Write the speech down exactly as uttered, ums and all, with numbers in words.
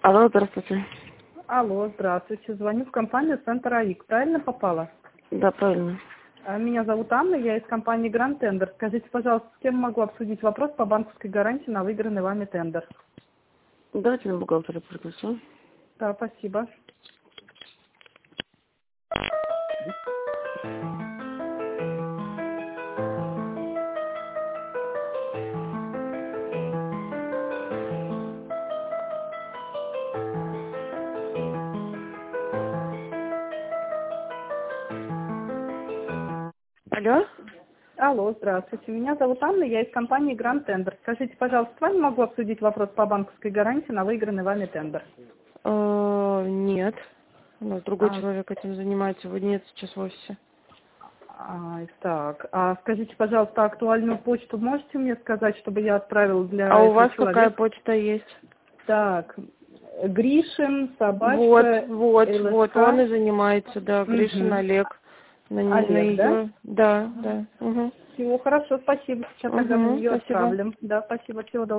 Алло, здравствуйте. Алло, здравствуйте. Звоню в компанию «Центр АИК». Правильно попала? Да, правильно. А, Меня зовут Анна, я из компании «Гранд Тендер». Скажите, пожалуйста, с кем могу обсудить вопрос по банковской гарантии на выигранный вами тендер? Давайте на бухгалтера пригласим. Да, спасибо. Алло? Алло, здравствуйте. Меня зовут Анна, я из компании «Гранд Тендер». Скажите, пожалуйста, с вами могу обсудить вопрос по банковской гарантии на выигранный вами тендер? Э, нет. У нас другой А, человек этим занимается. Его нет сейчас в офисе. а, так, а скажите, пожалуйста, актуальную почту можете мне сказать, чтобы я отправила для А у этого вас какая человека? почта есть? Так, Гришин, Вот, собачка, вот, вот. Он и ЛСК. занимается, да. Гришин Угу. Олег. На, не- на Олег, да? ее. Да, да. Угу. Всего хорошо, спасибо. Сейчас тогда на Угу, нее спасибо. отправлю. Да, спасибо, всего доброго.